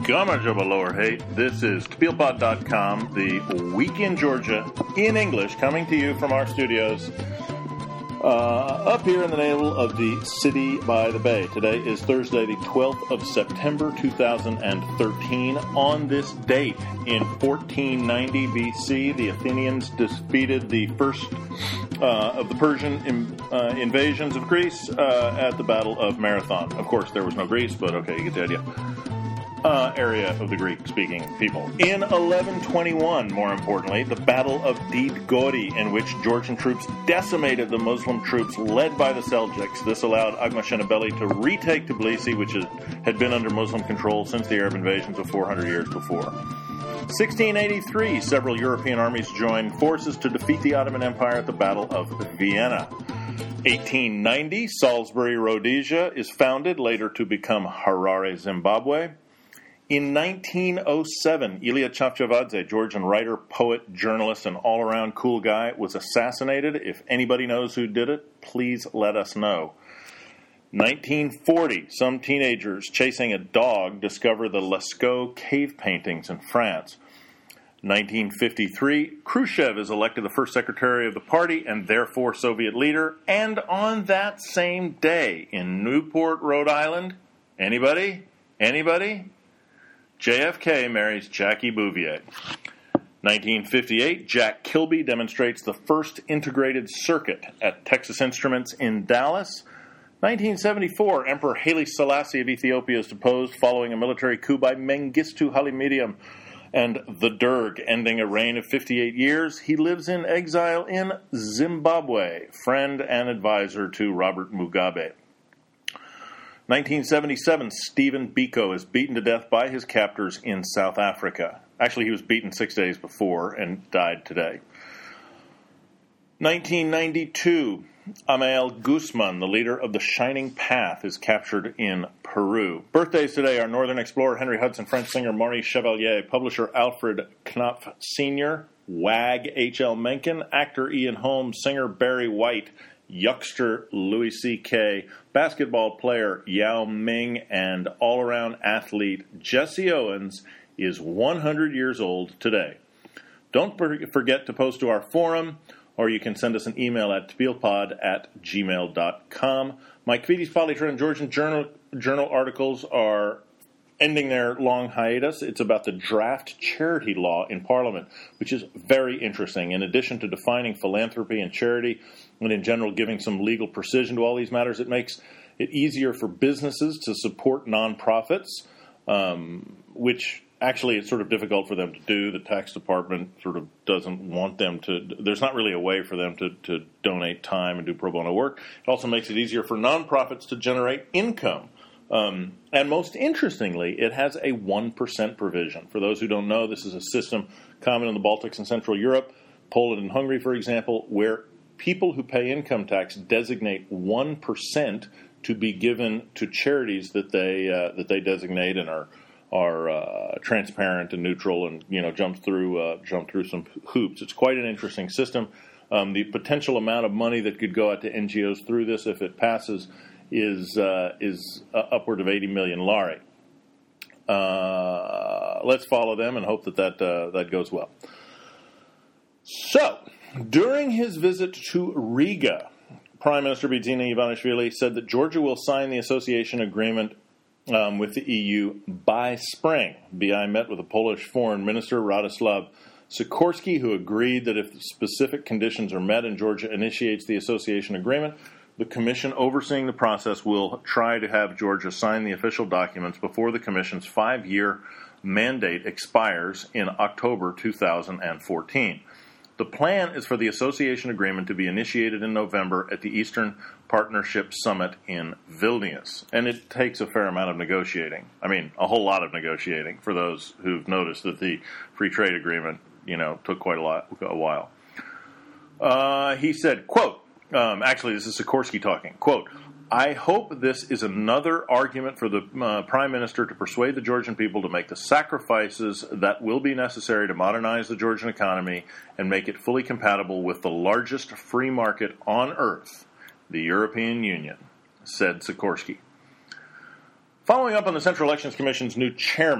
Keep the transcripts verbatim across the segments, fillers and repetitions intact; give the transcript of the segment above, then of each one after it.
Gama Jabba Lower Hate. This is Tpeel Pod dot com, the Week in Georgia in English, coming to you from our studios uh, up here in the navel of the city by the bay. Today is Thursday, the twelfth of September, two thousand thirteen. On this date, in fourteen ninety B C, the Athenians defeated the first uh, of the Persian in, uh, invasions of Greece uh, at the Battle of Marathon. Of course, there was no Greece, but okay, you get the idea. Uh, area of the Greek-speaking people. In eleven twenty-one, more importantly, the Battle of Did Gori, in which Georgian troops decimated the Muslim troops led by the Seljuks. This allowed Aghmashenebeli to retake Tbilisi, which is, had been under Muslim control since the Arab invasions of four hundred years before. sixteen eighty-three, several European armies joined forces to defeat the Ottoman Empire at the Battle of Vienna. eighteen ninety, Salisbury, Rhodesia is founded, later to become Harare, Zimbabwe. In nineteen oh seven, Ilia Chavchavadze, Georgian writer, poet, journalist, and all-around cool guy, was assassinated. If anybody knows who did it, please let us know. nineteen forty, some teenagers chasing a dog discover the Lascaux cave paintings in France. nineteen fifty-three, Khrushchev is elected the first secretary of the party and therefore Soviet leader. And on that same day, in Newport, Rhode Island, anybody? Anybody? J F K marries Jackie Bouvier. nineteen fifty-eight, Jack Kilby demonstrates the first integrated circuit at Texas Instruments in Dallas. nineteen seventy-four, Emperor Haile Selassie of Ethiopia is deposed following a military coup by Mengistu Haile Mariam and the Derg, ending a reign of fifty-eight years. He lives in exile in Zimbabwe, friend and advisor to Robert Mugabe. nineteen seventy-seven, Stephen Biko is beaten to death by his captors in South Africa. Actually, he was beaten six days before and died today. nineteen ninety-two, Amael Guzman, the leader of the Shining Path, is captured in Peru. Birthdays today are Northern explorer Henry Hudson, French singer Maurice Chevalier, publisher Alfred Knopf Senior, wag H L Mencken, actor Ian Holmes, singer Barry White, Yuckster Louis C K, basketball player Yao Ming, and all-around athlete Jesse Owens is one hundred years old today. Don't forget to post to our forum, or you can send us an email at tpeelpod at gmail dot com. Mike Kvides Polytron Georgian Journal, Journal articles are ending their long hiatus. It's about the draft charity law in Parliament, which is very interesting. In addition to defining philanthropy and charity, and in general giving some legal precision to all these matters, it makes it easier for businesses to support nonprofits, um, which actually it's sort of difficult for them to do. The tax department sort of doesn't want them to. There's not really a way for them to, to donate time and do pro bono work. It also makes it easier for nonprofits to generate income. Um, and most interestingly, it has a one percent provision. For those who don't know, this is a system common in the Baltics and Central Europe, Poland and Hungary, for example, where people who pay income tax designate one percent to be given to charities that they uh, that they designate and are are uh, transparent and neutral and, you know, jump through uh, jump through some hoops. It's quite an interesting system. Um, the potential amount of money that could go out to N G Os through this, if it passes, is uh, is uh, upward of eighty million lari. Uh, let's follow them and hope that that, uh, that goes well. So, during his visit to Riga, Prime Minister Bidzina Ivanishvili said that Georgia will sign the association agreement um, with the E U by spring. B I met with the Polish Foreign Minister Radoslaw Sikorski, who agreed that if specific conditions are met and Georgia initiates the association agreement, the commission overseeing the process will try to have Georgia sign the official documents before the commission's five-year mandate expires in October two thousand fourteen. The plan is for the association agreement to be initiated in November at the Eastern Partnership Summit in Vilnius. And it takes a fair amount of negotiating. I mean, a whole lot of negotiating for those who've noticed that the free trade agreement, you know, took quite a, lot, a while. Uh, he said, quote, Um, actually, this is Sikorsky talking. Quote, I hope this is another argument for the uh, Prime Minister to persuade the Georgian people to make the sacrifices that will be necessary to modernize the Georgian economy and make it fully compatible with the largest free market on earth, the European Union, said Sikorsky. Following up on the Central Elections Commission's new chairman,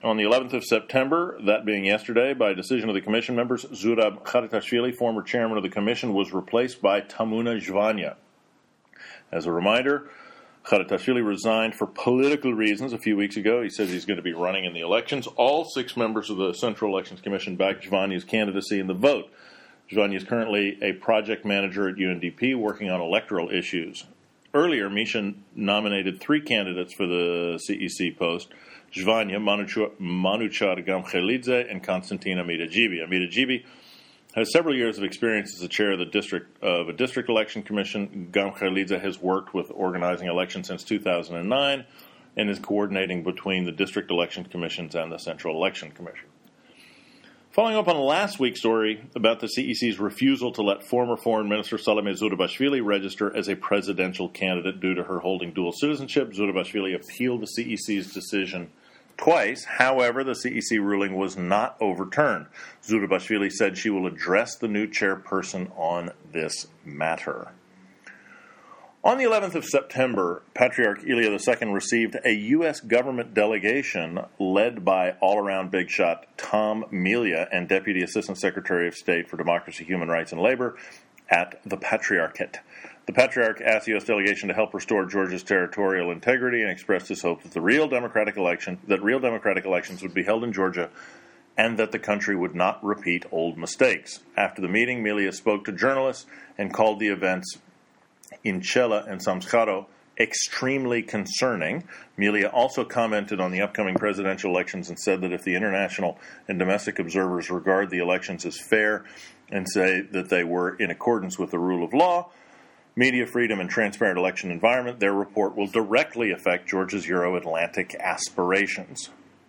On the eleventh of September, that being yesterday, by decision of the commission members, Zurab Kharatashvili, former chairman of the commission, was replaced by Tamuna Zhvania. As a reminder, Kharatashvili resigned for political reasons a few weeks ago. He says he's going to be running in the elections. All six members of the Central Elections Commission backed Zhvania's candidacy in the vote. Zhvania is currently a project manager at U N D P working on electoral issues. Earlier, Misha nominated three candidates for the C E C post: Zhvania, Manuchar Gamkhelidze, and Konstantin Amidajibi. Amidajibi has several years of experience as the chair of the district of a district election commission. Gamkhelidze has worked with organizing elections since two thousand nine and is coordinating between the district election commissions and the Central Election Commission. Following up on last week's story about the C E C's refusal to let former Foreign Minister Salome Zurabashvili register as a presidential candidate due to her holding dual citizenship, Zurabashvili appealed the C E C's decision twice. However, the C E C ruling was not overturned. Zurabashvili said she will address the new chairperson on this matter. On the eleventh of September, Patriarch Ilya the Second received a U S government delegation led by all-around big shot Tom Melia and Deputy Assistant Secretary of State for Democracy, Human Rights, and Labor at the Patriarchate. The Patriarch asked the U S delegation to help restore Georgia's territorial integrity and expressed his hope that the real democratic election, that real democratic elections would be held in Georgia and that the country would not repeat old mistakes. After the meeting, Melia spoke to journalists and called the events in Chela and Samskaro extremely concerning. Melia also commented on the upcoming presidential elections and said that if the international and domestic observers regard the elections as fair and say that they were in accordance with the rule of law, media freedom, and transparent election environment, their report will directly affect Georgia's Euro-Atlantic aspirations.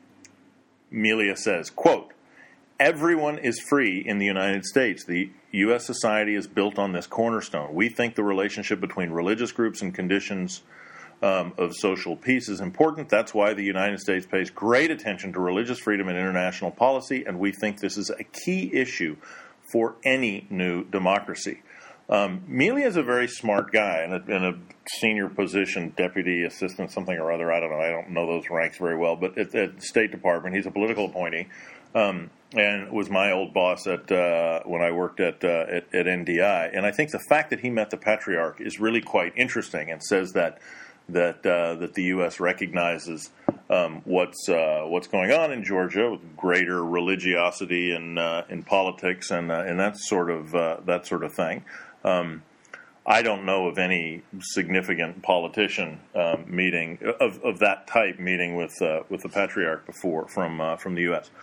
Melia says, quote, "Everyone is free in the United States. The U S society is built on this cornerstone. We think the relationship between religious groups and conditions um, of social peace is important. That's why the United States pays great attention to religious freedom and international policy, and we think this is a key issue for any new democracy." Um, Melia is a very smart guy in a, in a senior position, deputy assistant, something or other. I don't know. I don't know those ranks very well, but at, at the State Department, he's a political appointee. Um, and was my old boss at uh, when I worked at, uh, at at N D I. And I think the fact that he met the Patriarch is really quite interesting and says that that uh, that the U S recognizes um, what's uh, what's going on in Georgia with greater religiosity in uh, in politics and uh, and that sort of uh, that sort of thing. Um, I don't know of any significant politician um, meeting of, of that type meeting with uh, with the Patriarch before from uh, from the U S.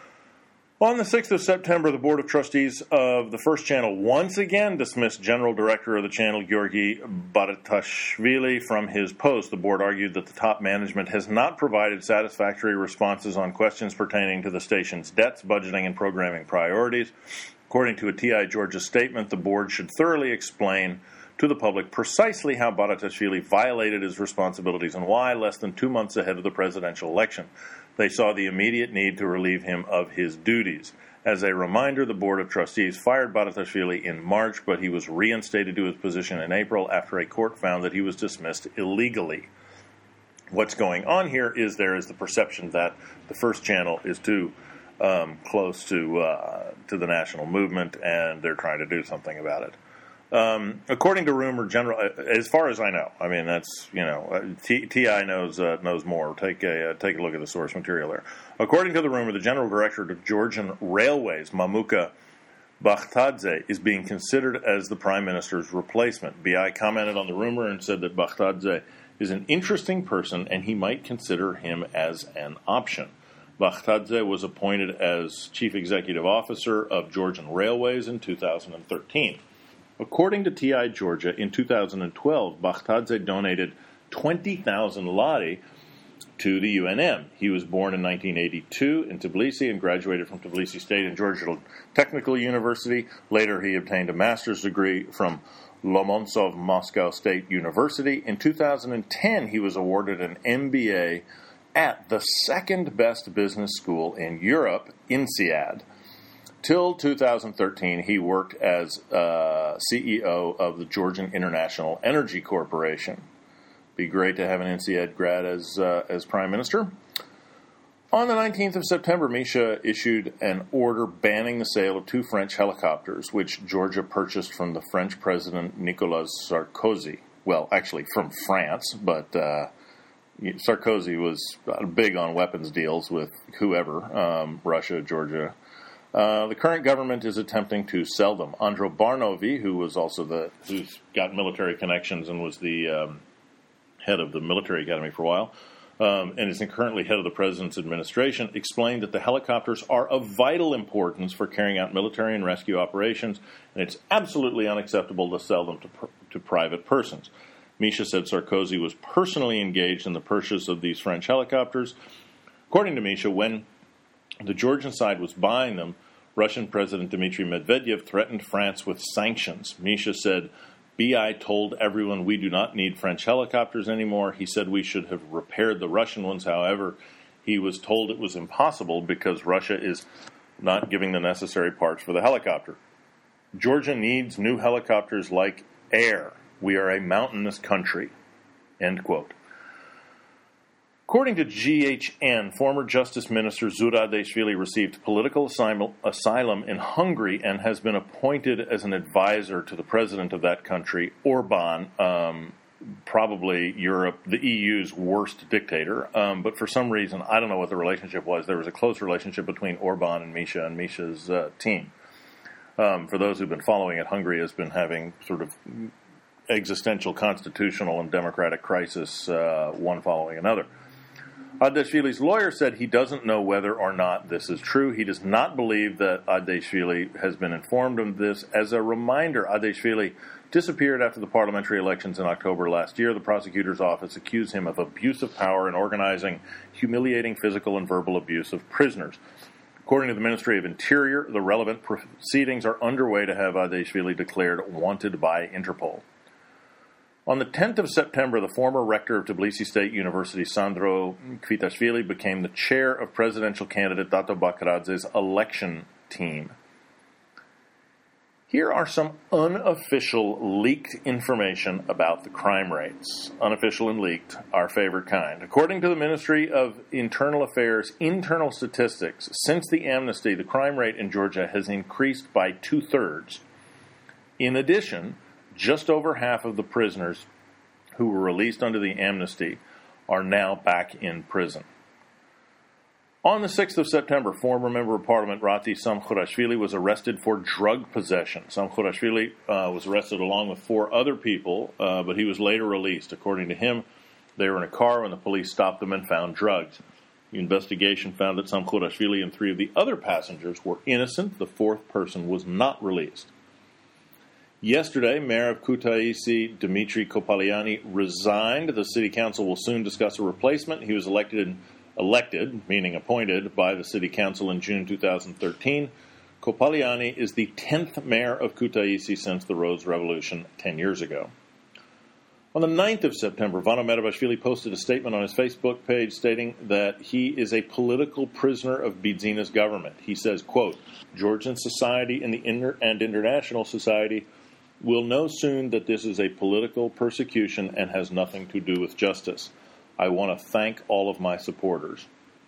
On the sixth of September, the Board of Trustees of the First Channel once again dismissed General Director of the channel, Georgi Baratashvili, from his post. The board argued that the top management has not provided satisfactory responses on questions pertaining to the station's debts, budgeting, and programming priorities. According to a T I Georgia statement, the board should thoroughly explain to the public precisely how Baratashvili violated his responsibilities and why, less than two months ahead of the presidential election, they saw the immediate need to relieve him of his duties. As a reminder, the Board of Trustees fired Baratashvili in March, but he was reinstated to his position in April after a court found that he was dismissed illegally. What's going on here is there is the perception that the First Channel is too um, close to uh, to the national movement, and they're trying to do something about it. Um, according to rumor, general, as far as I know, I mean that's you know T, TI knows uh, knows more. Take a uh, take a look at the source material there. According to the rumor, the general director of Georgian Railways, Mamuka Bakhtadze, is being considered as the prime minister's replacement. B I commented on the rumor and said that Bakhtadze is an interesting person and he might consider him as an option. Bakhtadze was appointed as chief executive officer of Georgian Railways in two thousand thirteen. According to T I Georgia, in two thousand twelve, Bakhtadze donated twenty thousand lari to the U N M. He was born in nineteen eighty-two in Tbilisi and graduated from Tbilisi State and Georgia Technical University. Later, he obtained a master's degree from Lomonosov Moscow State University. In two thousand ten, he was awarded an M B A at the second best business school in Europe, INSEAD. Till two thousand thirteen, he worked as uh, C E O of the Georgian International Energy Corporation. Be great to have an INSEAD grad as uh, as prime minister. On the nineteenth of September, Misha issued an order banning the sale of two French helicopters, which Georgia purchased from the French President Nicolas Sarkozy. Well, actually from France, but uh, Sarkozy was big on weapons deals with whoever, um, Russia, Georgia. Uh, the current government is attempting to sell them. Andro Barnovi, who was also the who's got military connections and was the um, head of the military academy for a while, Um, and is currently head of the president's administration, explained that the helicopters are of vital importance for carrying out military and rescue operations, and it's absolutely unacceptable to sell them to, pr- to private persons. Misha said Sarkozy was personally engaged in the purchase of these French helicopters. According to Misha, when the Georgian side was buying them, Russian President Dmitry Medvedev threatened France with sanctions. Misha said, B I told everyone we do not need French helicopters anymore. He said we should have repaired the Russian ones. However, he was told it was impossible because Russia is not giving the necessary parts for the helicopter. Georgia needs new helicopters like air. We are a mountainous country. End quote. According to G H N, former Justice Minister Zurabishvili received political asylum in Hungary and has been appointed as an advisor to the president of that country, Orban, um, probably Europe, the E U's worst dictator. Um, but for some reason, I don't know what the relationship was. There was a close relationship between Orban and Misha and Misha's uh, team. Um, for those who've been following it, Hungary has been having sort of existential, constitutional, and democratic crisis, uh, one following another. Adeshvili's lawyer said he doesn't know whether or not this is true. He does not believe that Adeshvili has been informed of this. As a reminder, Adeshvili disappeared after the parliamentary elections in October last year. The prosecutor's office accused him of abuse of power and organizing humiliating physical and verbal abuse of prisoners. According to the Ministry of Interior, the relevant proceedings are underway to have Adeshvili declared wanted by Interpol. On the tenth of September, the former rector of Tbilisi State University, Sandro Kvitashvili, became the chair of presidential candidate Dato Bakradze's election team. Here are some unofficial leaked information about the crime rates. Unofficial and leaked, our favorite kind. According to the Ministry of Internal Affairs internal statistics, since the amnesty, the crime rate in Georgia has increased by two-thirds. In addition, just over half of the prisoners who were released under the amnesty are now back in prison. On the sixth of September, former Member of Parliament Rati Samkhurashvili was arrested for drug possession. Samkhurashvili uh, was arrested along with four other people, uh, but he was later released. According to him, they were in a car when the police stopped them and found drugs. The investigation found that Samkhurashvili and three of the other passengers were innocent. The fourth person was not released. Yesterday, Mayor of Kutaisi, Dmitry Kopaliani, resigned. The city council will soon discuss a replacement. He was elected, in, elected, meaning appointed, by the city council in June two thousand thirteen. Kopaliani is the tenth mayor of Kutaisi since the Rose Revolution ten years ago. On the ninth of September, Vano Merabashvili posted a statement on his Facebook page stating that he is a political prisoner of Bidzina's government. He says, quote, Georgian society and the inter- and international society will know soon that this is a political persecution and has nothing to do with justice. I want to thank all of my supporters.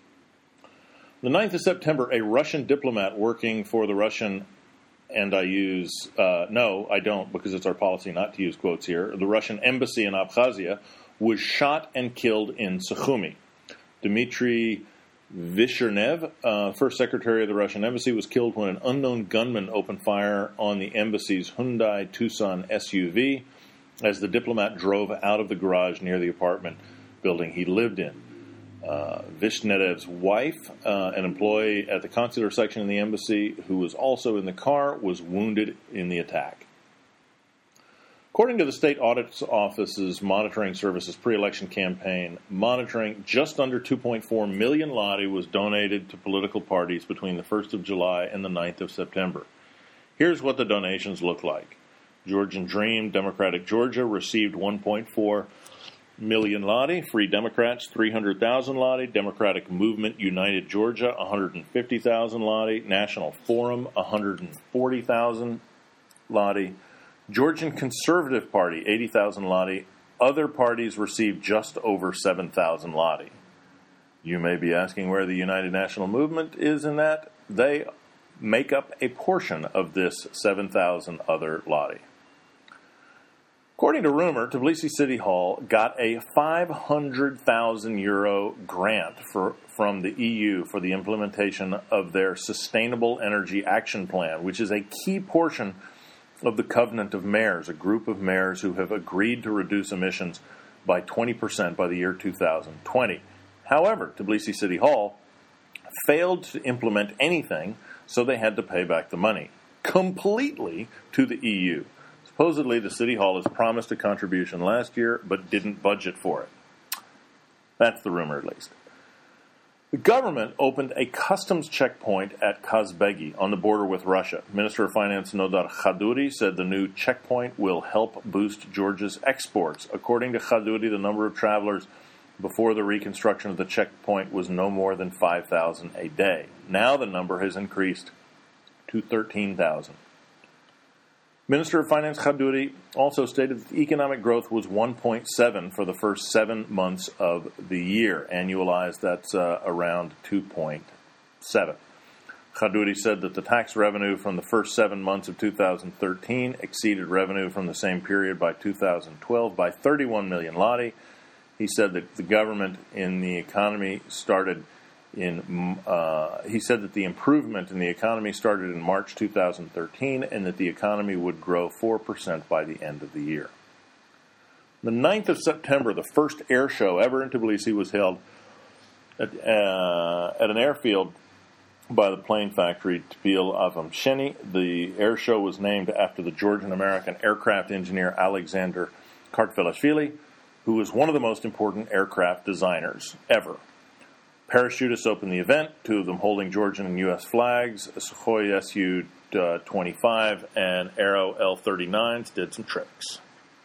The ninth of September, a Russian diplomat working for the Russian, and I use, uh, no, I don't, because it's our policy not to use quotes here, the Russian embassy in Abkhazia was shot and killed in Sukhumi. Dmitry Vishernev, uh, first secretary of the Russian embassy, was killed when an unknown gunman opened fire on the embassy's Hyundai Tucson S U V as the diplomat drove out of the garage near the apartment building he lived in. Uh, Vishnev's wife, uh, an employee at the consular section in the embassy, who was also in the car, was wounded in the attack. According to the State Audit Office's Monitoring Services pre-election campaign, monitoring just under two point four million lari was donated to political parties between the first of July and the ninth of September. Here's what the donations look like. Georgian Dream, Democratic Georgia, received one point four million lari. Free Democrats, three hundred thousand lari. Democratic Movement United Georgia, one hundred fifty thousand lari. National Forum, one hundred forty thousand lari. Georgian Conservative Party, eighty thousand lari. Other parties received just over seven thousand lari. You may be asking where the United National Movement is in that. They make up a portion of this seven thousand other lottie. According to rumor, Tbilisi City Hall got a five hundred thousand euro grant for, from the E U for the implementation of their Sustainable Energy Action Plan, which is a key portion of the Covenant of Mayors, a group of mayors who have agreed to reduce emissions by twenty percent by the year two thousand twenty. However, Tbilisi City Hall failed to implement anything, so they had to pay back the money completely to the E U. Supposedly, the City Hall has promised a contribution last year, but didn't budget for it. That's the rumor, at least. The government opened a customs checkpoint at Kazbegi on the border with Russia. Minister of Finance Nodar Khadouri said the new checkpoint will help boost Georgia's exports. According to Khadouri, the number of travelers before the reconstruction of the checkpoint was no more than five thousand a day. Now the number has increased to thirteen thousand. Minister of Finance Khadouri also stated that the economic growth was one point seven for the first seven months of the year. Annualized, that's uh, around two point seven. Khadouri said that the tax revenue from the first seven months of two thousand thirteen exceeded revenue from the same period by two thousand twelve by thirty-one million lari. He said that the government in the economy started in. Uh, he said that the improvement in the economy started in March two thousand thirteen, and that the economy would grow four percent by the end of the year. The ninth of September, the first air show ever in Tbilisi was held at, uh, at an airfield by the plane factory Tbil Avamsheni. The air show was named after the Georgian-American aircraft engineer Alexander Kartvelashvili, who was one of the most important aircraft designers ever. Parachutists opened the event, two of them holding Georgian and U S flags. A Sukhoi S U twenty-five and Aero L thirty-nines did some tricks.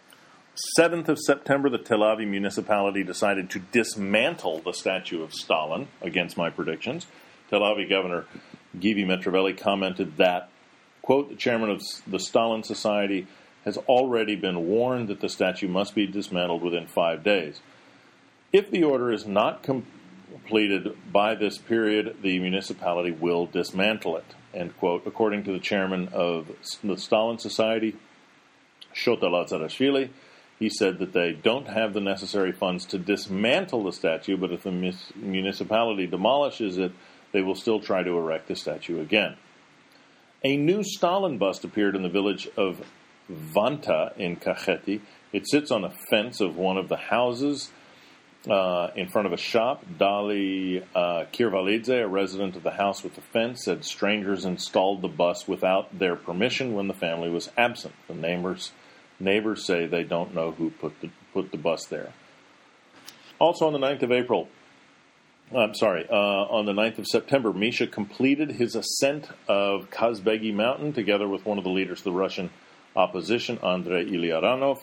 seventh of September, the Tel Aviv municipality decided to dismantle the statue of Stalin, against my predictions. Tel Aviv Governor Givi Metrovelli commented that, quote, the chairman of the Stalin Society has already been warned that the statue must be dismantled within five days. If the order is not completed by this period, the municipality will dismantle it, end quote. According to the chairman of the Stalin Society, Shota Lazarashvili, he said that they don't have the necessary funds to dismantle the statue, but if the municipality demolishes it, they will still try to erect the statue again. A new Stalin bust appeared in the village of Vanta in Kakheti. It sits on a fence of one of the houses uh, in front of a shop. Dali uh, Kirvalidze, a resident of the house with the fence, said strangers installed the bus without their permission when the family was absent. The neighbors neighbors say they don't know who put the put the bus there. Also on the ninth of April, I'm sorry, uh, on the ninth of September, Misha completed his ascent of Kazbegi Mountain together with one of the leaders of the Russian opposition, Andrei Ilyanov.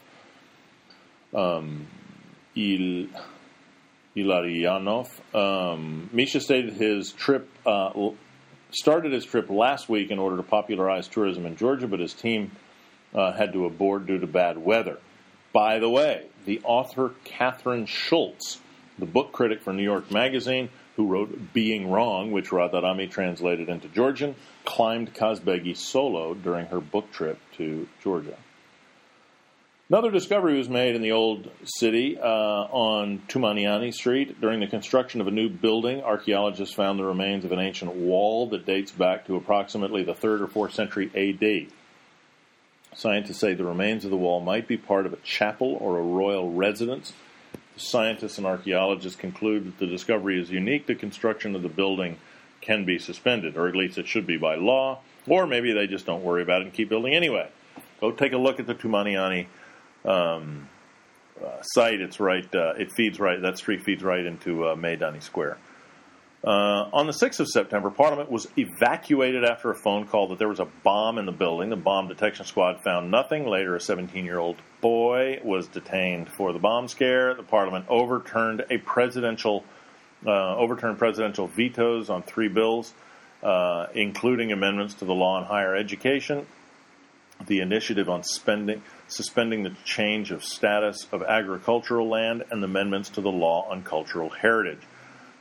Um, Il, Ilarionov. Um, Misha stated his trip uh, started his trip last week in order to popularize tourism in Georgia, but his team uh, had to abort due to bad weather. By the way, the author Catherine Schultz, the book critic for New York Magazine, who wrote Being Wrong, which Radharami translated into Georgian, climbed Kazbegi solo during her book trip to Georgia. Another discovery was made in the old city uh, on Tumaniani Street. During the construction of a new building, archaeologists found the remains of an ancient wall that dates back to approximately the third or fourth century A D. Scientists say the remains of the wall might be part of a chapel or a royal residence. Scientists and archaeologists conclude that the discovery is unique. The construction of the building can be suspended, or at least it should be by law, or maybe they just don't worry about it and keep building anyway. Go take a look at the Tumaniani um, uh, site. It's right. Uh, it feeds right. That street feeds right into uh, Maidani Square. Uh, on the sixth of September, Parliament was evacuated after a phone call that there was a bomb in the building. The bomb detection squad found nothing. Later, a seventeen-year-old boy was detained for the bomb scare. The Parliament overturned a presidential, uh, overturned presidential vetoes on three bills, uh, including amendments to the law on higher education, the initiative on spending, suspending the change of status of agricultural land, and the amendments to the law on cultural heritage.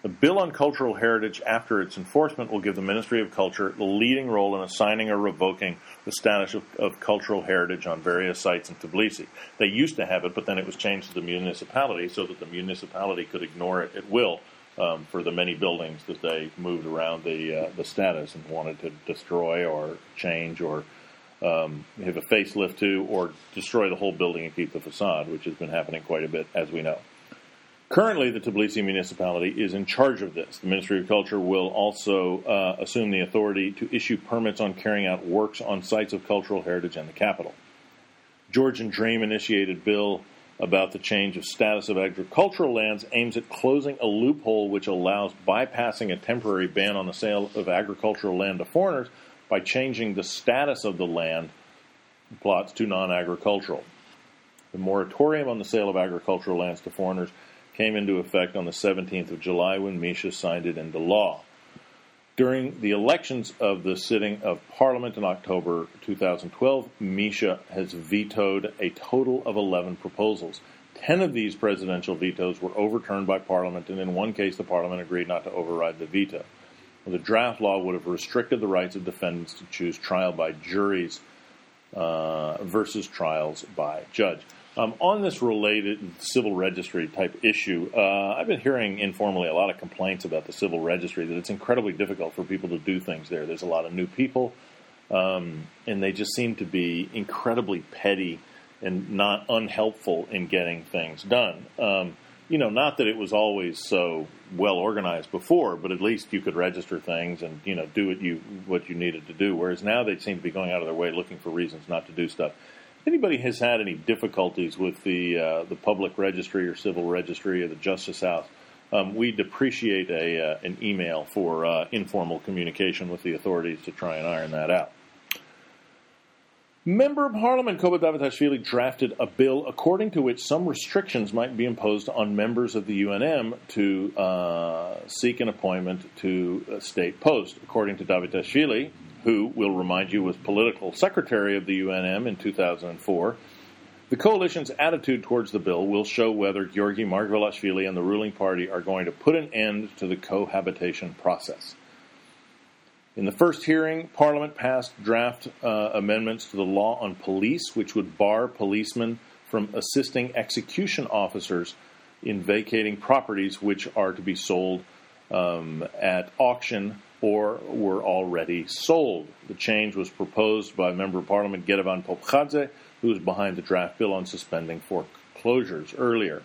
The bill on cultural heritage, after its enforcement, will give the Ministry of Culture the leading role in assigning or revoking the status of, of cultural heritage on various sites in Tbilisi. They used to have it, but then it was changed to the municipality so that the municipality could ignore it at will um, for the many buildings that they moved around the uh, the status and wanted to destroy or change or um, have a facelift to, or destroy the whole building and keep the facade, which has been happening quite a bit, as we know. Currently, the Tbilisi municipality is in charge of this. The Ministry of Culture will also uh, assume the authority to issue permits on carrying out works on sites of cultural heritage in the capital. Georgian Dream initiated bill about the change of status of agricultural lands aims at closing a loophole which allows bypassing a temporary ban on the sale of agricultural land to foreigners by changing the status of the land plots to non-agricultural. The moratorium on the sale of agricultural lands to foreigners came into effect on the seventeenth of July when Misha signed it into law. During the elections of the sitting of Parliament in October two thousand twelve, Misha has vetoed a total of eleven proposals. Ten of these presidential vetoes were overturned by Parliament, and in one case the Parliament agreed not to override the veto. The draft law would have restricted the rights of defendants to choose trial by juries uh, versus trials by judge. Um, on this related civil registry type issue, uh, I've been hearing informally a lot of complaints about the civil registry, that it's incredibly difficult for people to do things there. There's a lot of new people, um, and they just seem to be incredibly petty and not unhelpful in getting things done. Um, you know, not that it was always so well organized before, but at least you could register things and, you know, do what you what you needed to do, whereas now they seem to be going out of their way looking for reasons not to do stuff. If anybody has had any difficulties with the uh, the public registry or civil registry or the Justice House, um, we'd appreciate a uh, an email for uh, informal communication with the authorities to try and iron that out. Member of Parliament Koba Davitashvili drafted a bill according to which some restrictions might be imposed on members of the U N M to uh, seek an appointment to a state post. According to Davitashvili, who, we'll remind you, was political secretary of the U N M in two thousand four, the coalition's attitude towards the bill will show whether Georgi Margvelashvili and the ruling party are going to put an end to the cohabitation process. In the first hearing, Parliament passed draft uh, amendments to the law on police, which would bar policemen from assisting execution officers in vacating properties which are to be sold um, at auction or were already sold. The change was proposed by Member of Parliament Gerevan Popkhadze, who was behind the draft bill on suspending foreclosures earlier.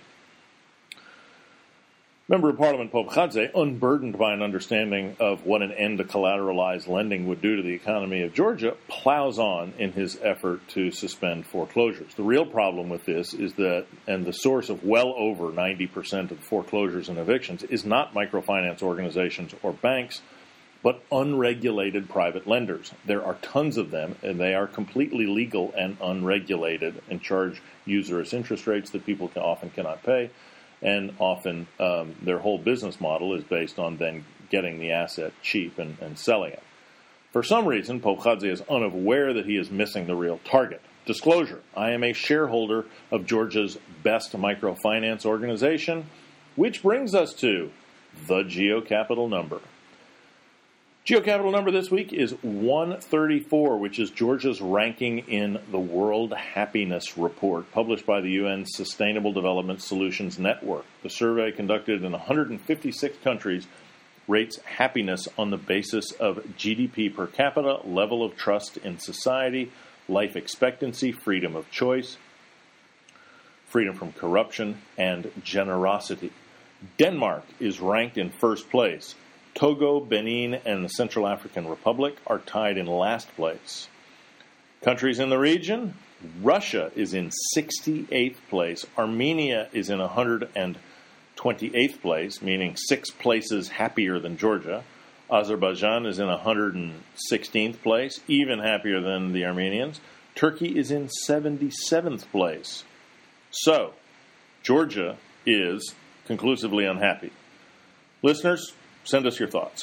Member of Parliament Popkhadze, unburdened by an understanding of what an end to collateralized lending would do to the economy of Georgia, plows on in his effort to suspend foreclosures. The real problem with this is that, and the source of well over ninety percent of foreclosures and evictions, is not microfinance organizations or banks, but unregulated private lenders. There are tons of them, and they are completely legal and unregulated and charge usurious interest rates that people can, often cannot pay. And often um, their whole business model is based on then getting the asset cheap and, and selling it. For some reason, Popkhadze is unaware that he is missing the real target. Disclosure: I am a shareholder of Georgia's best microfinance organization, which brings us to the GeoCapital number. GeoCapital number this week is one thirty-four, which is Georgia's ranking in the World Happiness Report, published by the U N's Sustainable Development Solutions Network. The survey, conducted in one hundred fifty-six countries, rates happiness on the basis of G D P per capita, level of trust in society, life expectancy, freedom of choice, freedom from corruption, and generosity. Denmark is ranked in first place. Togo, Benin, and the Central African Republic are tied in last place. Countries in the region: Russia is in sixty-eighth place. Armenia is in one hundred twenty-eighth place, meaning six places happier than Georgia. Azerbaijan is in one hundred sixteenth place, even happier than the Armenians. Turkey is in seventy-seventh place. So, Georgia is conclusively unhappy. Listeners, send us your thoughts.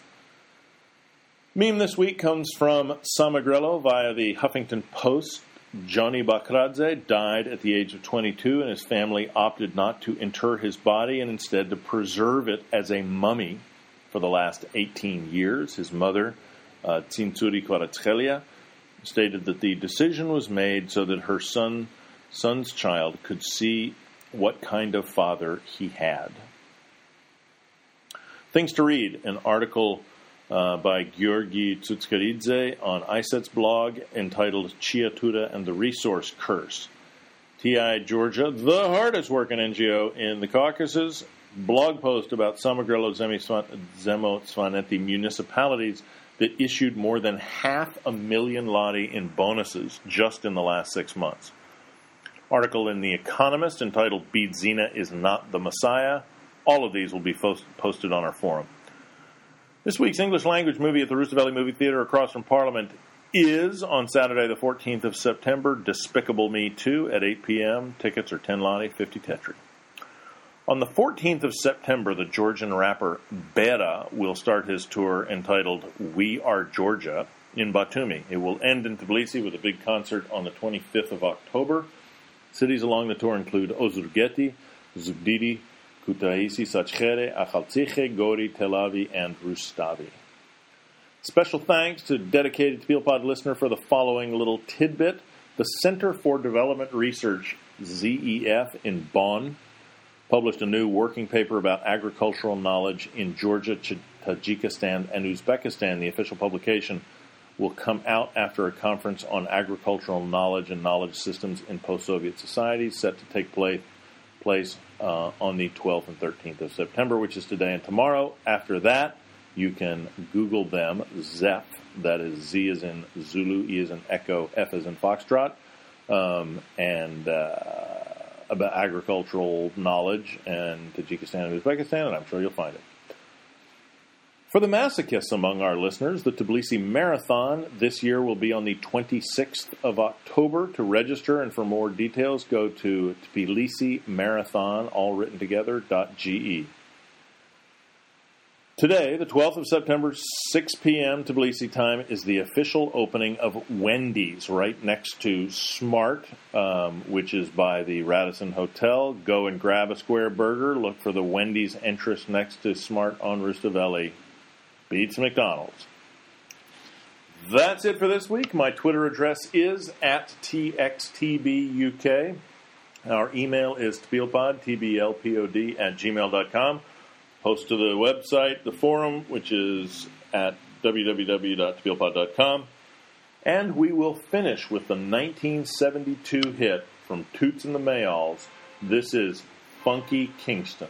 Meme this week comes from Samagrello via the Huffington Post. Johnny Bakradze died at the age of twenty-two, and his family opted not to inter his body and instead to preserve it as a mummy for the last eighteen years. His mother, uh, Tsintsuri Kvaratskhelia, stated that the decision was made so that her son, son's child could see what kind of father he had. Things to read, an article uh, by Georgi Tsutskaridze on ISET's blog entitled Chiatura and the Resource Curse. T I Georgia, the hardest working N G O in the Caucasus, blog post about Samogrelo Zemosvaneti municipalities that issued more than half a million lari in bonuses just in the last six months. Article in The Economist entitled Bidzina is not the Messiah. All of these will be post- posted on our forum. This week's English language movie at the Rustaveli Movie Theater across from Parliament is, on Saturday the fourteenth of September, Despicable Me two at eight p.m. Tickets are ten lari, fifty tetri. On the fourteenth of September, the Georgian rapper Bera will start his tour entitled We Are Georgia in Batumi. It will end in Tbilisi with a big concert on the twenty-fifth of October. Cities along the tour include Ozurgeti, Zugdidi, Kutaisi, Sachkhere, Akhaltsikhe, Gori, Telavi, and Rustavi. Special thanks to dedicated TPILPod listener for the following little tidbit. The Center for Development Research, Z E F, in Bonn, published a new working paper about agricultural knowledge in Georgia, Ch- Tajikistan, and Uzbekistan. The official publication will come out after a conference on agricultural knowledge and knowledge systems in post-Soviet societies set to take place, place uh, on the twelfth and thirteenth of September, which is today and tomorrow. After that, you can Google them, Z E F, that is Z as in Zulu, E as in Echo, F as in Foxtrot, um, and uh, about agricultural knowledge and Tajikistan and Uzbekistan, and I'm sure you'll find it. For the masochists among our listeners, the Tbilisi Marathon this year will be on the twenty-sixth of October. To register and for more details, go to Tbilisi Marathon, all written together, .ge. Today, the twelfth of September, six p.m. Tbilisi time, is the official opening of Wendy's right next to Smart, um, which is by the Radisson Hotel. Go and grab a square burger. Look for the Wendy's entrance next to Smart on Rustaveli. Beats McDonald's. That's it for this week. My Twitter address is at T X T B U K. Our email is tblpod, T B L P O D, at gmail dot com. Post to the website, the forum, which is at w w w dot tblpod dot com. And we will finish with the nineteen seventy-two hit from Toots and the Mayalls. This is Funky Kingston.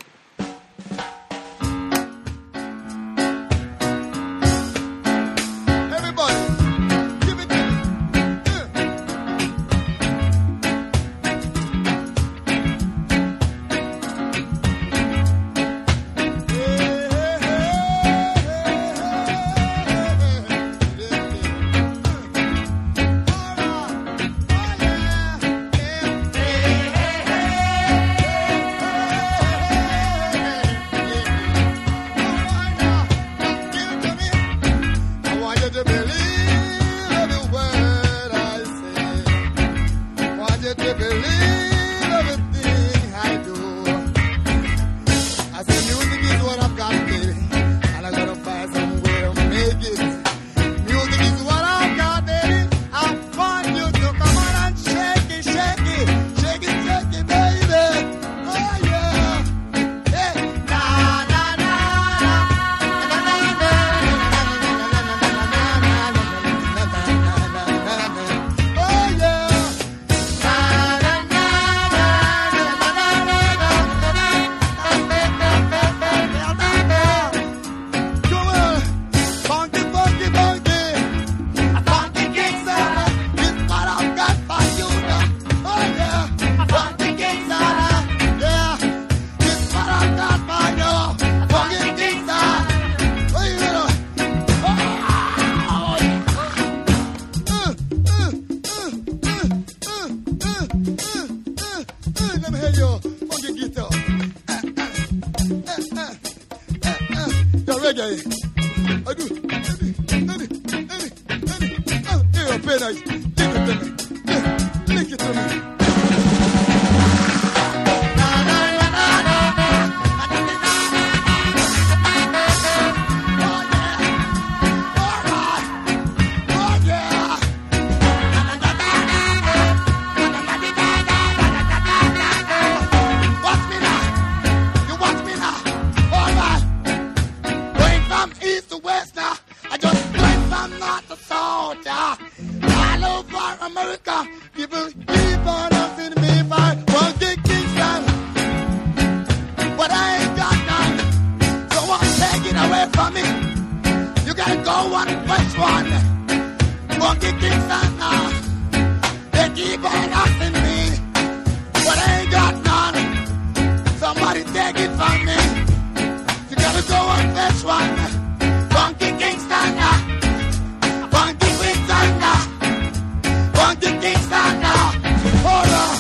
Pena, take it to me. me. America, people keep on asking me for Funky Kingston, but I ain't got none, so won't take it away from me. You gotta go on which one, Funky Kingston now. They keep on asking me, but I ain't got none. Somebody take it from me. You gotta go on which one, Funky Kingston now. Funky Kingston now. Funky Kingston now. Hold on.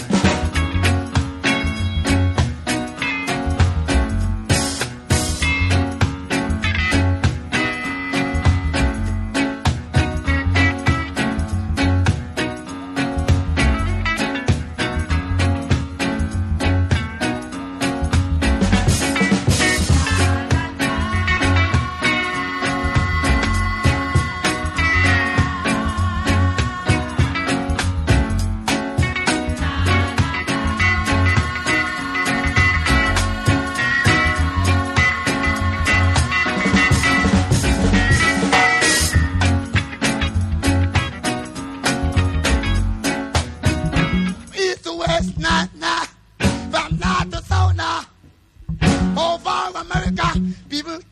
America, people